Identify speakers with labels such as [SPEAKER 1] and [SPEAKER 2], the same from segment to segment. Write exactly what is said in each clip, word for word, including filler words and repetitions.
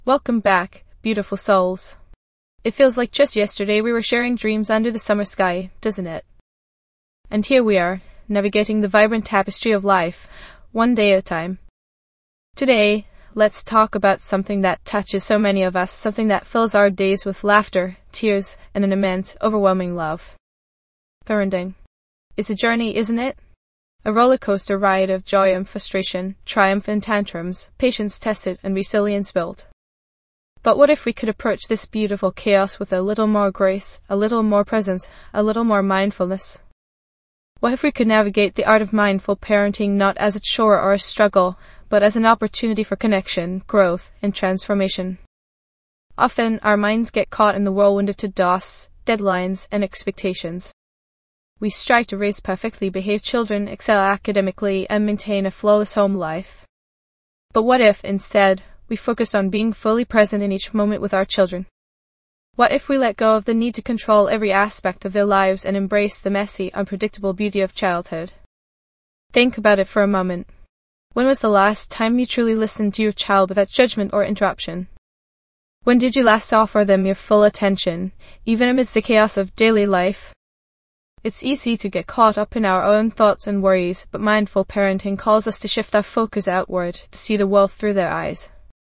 [SPEAKER 1] Welcome back, beautiful souls. It feels like just yesterday we were sharing dreams under the summer sky, doesn't it? And here we are, navigating the vibrant tapestry of life, one day at a time. Today, let's talk about something that touches so many of us, something that fills our days with laughter, tears, and an immense, overwhelming love. Parenting. It's a journey, isn't it? A roller coaster ride of joy and frustration, triumph and tantrums, patience tested and resilience built. But what if we could approach this beautiful chaos with a little more grace, a little more presence, a little more mindfulness? What if we could navigate the art of mindful parenting not as a chore or a struggle, but as an opportunity for connection, growth, and transformation? Often, our minds get caught in the whirlwind of to-dos, deadlines, and expectations. We strive to raise perfectly behaved children, excel academically, and maintain a flawless home life. But what if, instead, we focused on being fully present in each moment with our children? What if we let go of the need to control every aspect of their lives and embrace the messy, unpredictable beauty of childhood? Think about it for a moment. When was the last time you truly listened to your child without judgment or interruption? When did you last offer them your full attention, even amidst the chaos of daily life? It's easy to get caught up in our own thoughts and worries, but mindful parenting calls us to shift our focus outward, to see the world through their eyes.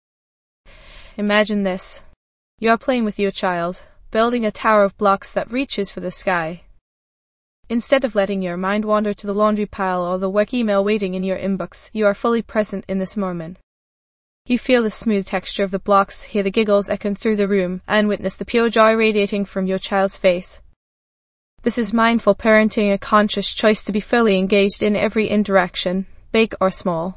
[SPEAKER 1] Imagine this. You are playing with your child, building a tower of blocks that reaches for the sky. Instead of letting your mind wander to the laundry pile or the work email waiting in your inbox, you are fully present in this moment. You feel the smooth texture of the blocks, hear the giggles echoing through the room, and witness the pure joy radiating from your child's face. This is mindful parenting, a conscious choice to be fully engaged in every interaction, big or small.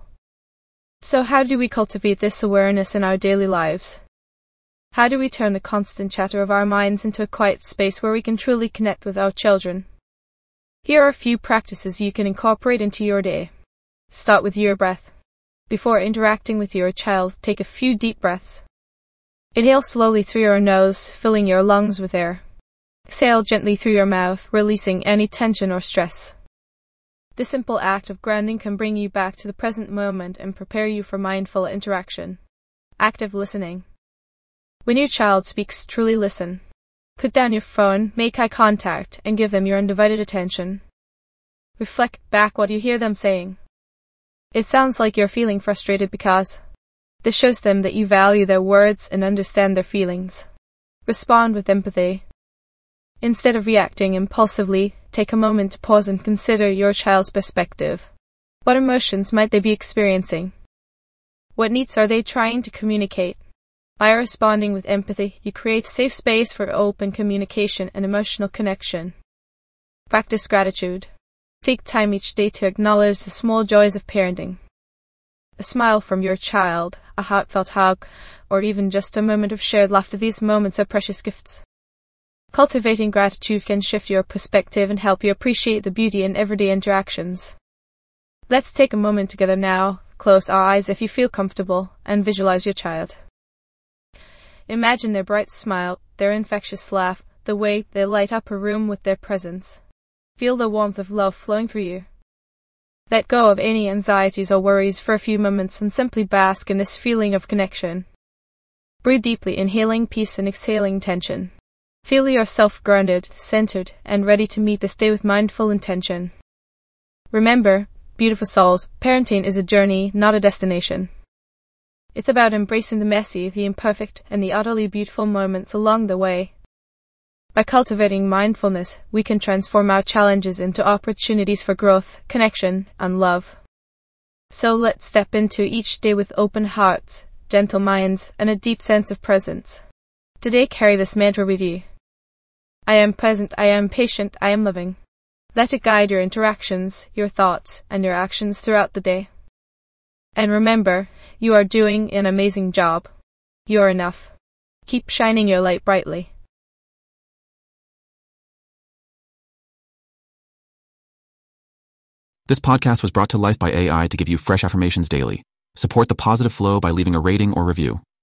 [SPEAKER 1] So how do we cultivate this awareness in our daily lives? How do we turn the constant chatter of our minds into a quiet space where we can truly connect with our children? Here are a few practices you can incorporate into your day. Start with your breath. Before interacting with your child, take a few deep breaths. Inhale slowly through your nose, filling your lungs with air. Exhale gently through your mouth, releasing any tension or stress. This simple act of grounding can bring you back to the present moment and prepare you for mindful interaction. Active listening. When your child speaks, truly listen. Put down your phone, make eye contact, and give them your undivided attention. Reflect back what you hear them saying. It sounds like you're feeling frustrated because this shows them that you value their words and understand their feelings. Respond with empathy. Instead of reacting impulsively, take a moment to pause and consider your child's perspective. What emotions might they be experiencing? What needs are they trying to communicate? By responding with empathy, you create safe space for open communication and emotional connection. Practice gratitude. Take time each day to acknowledge the small joys of parenting. A smile from your child, a heartfelt hug, or even just a moment of shared laughter. These moments are precious gifts. Cultivating gratitude can shift your perspective and help you appreciate the beauty in everyday interactions. Let's take a moment together now. Close our eyes if you feel comfortable, and visualize your child. Imagine their bright smile, their infectious laugh, the way they light up a room with their presence. Feel the warmth of love flowing through you. Let go of any anxieties or worries for a few moments and simply bask in this feeling of connection. Breathe deeply, inhaling peace and exhaling tension. Feel yourself grounded, centered, and ready to meet this day with mindful intention. Remember, beautiful souls, parenting is a journey, not a destination. It's about embracing the messy, the imperfect, and the utterly beautiful moments along the way. By cultivating mindfulness, we can transform our challenges into opportunities for growth, connection, and love. So let's step into each day with open hearts, gentle minds, and a deep sense of presence. Today, carry this mantra with you. I am present, I am patient, I am loving. Let it guide your interactions, your thoughts, and your actions throughout the day. And remember, you are doing an amazing job. You're enough. Keep shining your light brightly.
[SPEAKER 2] This podcast was brought to life by A I to give you fresh affirmations daily. Support the positive flow by leaving a rating or review.